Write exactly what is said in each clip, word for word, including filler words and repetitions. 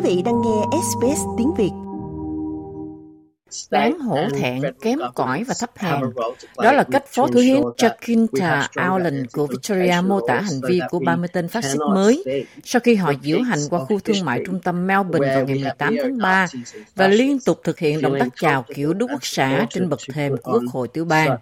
vị đang nghe ét bê ét tiếng Việt. Đáng hổ thẹn, kém cỏi và thấp hèn. Đó là cách Phó Thủ hiến Jacinta Ardern của Victoria mô tả hành vi của ba mươi tên phát xít mới sau khi họ diễu hành qua khu thương mại trung tâm Melbourne vào ngày mười tám tháng ba và liên tục thực hiện động tác chào kiểu Đức Quốc xã trên bậc thềm của Quốc hội tiểu bang.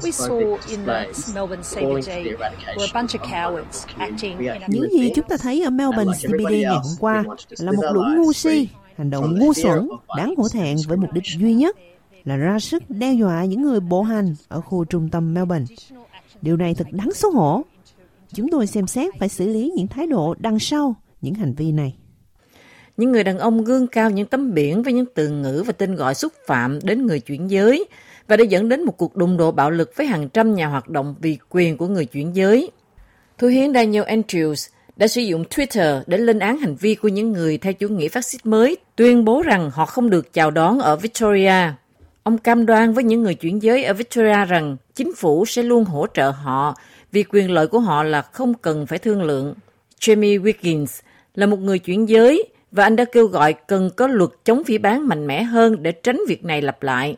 Những gì chúng ta thấy ở Melbourne xê pê đê ngày hôm qua là một lũ ngu si, hành động ngu xuẩn, đáng hổ thẹn với mục đích duy nhất là ra sức đe dọa những người bộ hành ở khu trung tâm Melbourne. Điều này thật đáng xấu hổ. Chúng tôi xem xét phải xử lý những thái độ đằng sau những hành vi này. Những người đàn ông gương cao những tấm biển với những từ ngữ và tên gọi xúc phạm đến người chuyển giới và đã dẫn đến một cuộc đụng độ bạo lực với hàng trăm nhà hoạt động vì quyền của người chuyển giới. Thủ hiến Daniel Andrews đã sử dụng Twitter để lên án hành vi của những người theo chủ nghĩa phát xít mới, tuyên bố rằng họ không được chào đón ở Victoria. Ông cam đoan với những người chuyển giới ở Victoria rằng chính phủ sẽ luôn hỗ trợ họ vì quyền lợi của họ là không cần phải thương lượng. Jamie Wiggins là một người chuyển giới và anh đã kêu gọi cần có luật chống phỉ báng mạnh mẽ hơn để tránh việc này lặp lại.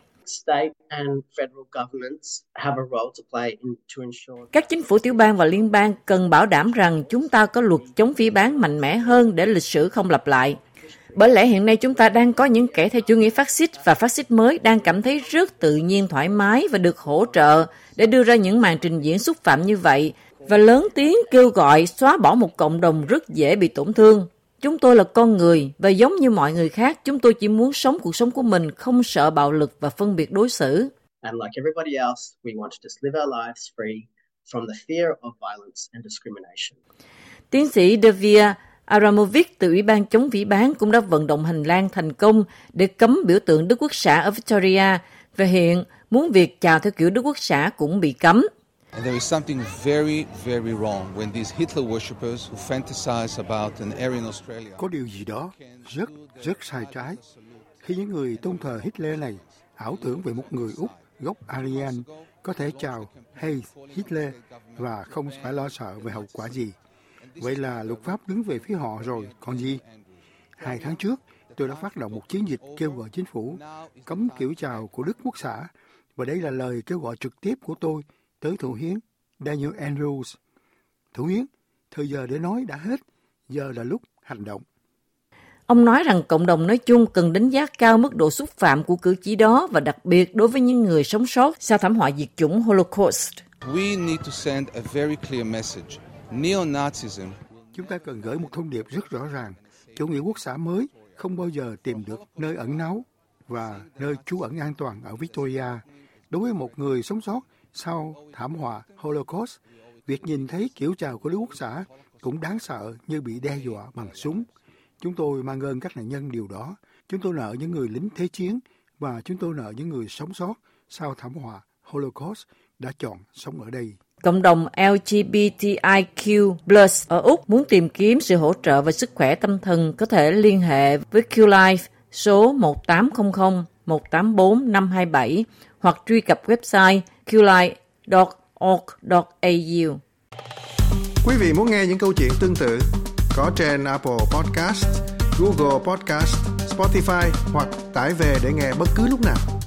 Các chính phủ tiểu bang và liên bang cần bảo đảm rằng chúng ta có luật chống phỉ báng mạnh mẽ hơn để lịch sử không lặp lại. Bởi lẽ hiện nay chúng ta đang có những kẻ theo chủ nghĩa phát xít và phát xít mới đang cảm thấy rất tự nhiên thoải mái và được hỗ trợ để đưa ra những màn trình diễn xúc phạm như vậy và lớn tiếng kêu gọi xóa bỏ một cộng đồng rất dễ bị tổn thương. Chúng tôi là con người và giống như mọi người khác, chúng tôi chỉ muốn sống cuộc sống của mình không sợ bạo lực và phân biệt đối xử. Tiến sĩ Devia Aramovic từ Ủy ban chống phỉ báng cũng đã vận động hành lang thành công để cấm biểu tượng Đức Quốc xã ở Victoria và hiện muốn việc chào theo kiểu Đức Quốc xã cũng bị cấm. And there is something very, very wrong when these Hitler worshippers who fantasize about an era in Australia. Có điều gì đó rất, rất sai trái khi những người tôn thờ Hitler này ảo tưởng về một người Úc gốc Aryan có thể chào Hey Hitler và không phải lo sợ về hậu quả gì. Vậy là luật pháp đứng về phía họ rồi, còn gì? Hai tháng trước, tôi đã phát động một chiến dịch kêu gọi chính phủ cấm kiểu chào của Đức Quốc xã và đây là lời kêu gọi trực tiếp của tôi tới Thủ hiến Daniel Andrews. Thủ hiến, thời giờ để nói đã hết, giờ là lúc hành động. Ông nói rằng cộng đồng nói chung cần đánh giá cao mức độ xúc phạm của cử chỉ đó và đặc biệt đối với những người sống sót sau thảm họa diệt chủng Holocaust. We need to send a very clear message. Neo-Nazism. Chúng ta cần gửi một thông điệp rất rõ ràng. Chủ nghĩa quốc xã mới không bao giờ tìm được nơi ẩn náu và nơi trú ẩn an toàn ở Victoria. Đối với một người sống sót sau thảm họa Holocaust, việc nhìn thấy kiểu chào của Đức Quốc xã cũng đáng sợ như bị đe dọa bằng súng. Chúng tôi mang ơn các nạn nhân điều đó. Chúng tôi nợ những người lính thế chiến và chúng tôi nợ những người sống sót sau thảm họa Holocaust đã chọn sống ở đây. Cộng đồng L G B T I Q plus ở Úc muốn tìm kiếm sự hỗ trợ về sức khỏe tâm thần có thể liên hệ với Q-Life số một tám không không một tám bốn năm hai bảy hoặc truy cập website q life chấm org chấm a u. Quý vị muốn nghe những câu chuyện tương tự có trên Apple Podcast, Google Podcast, Spotify hoặc tải về để nghe bất cứ lúc nào.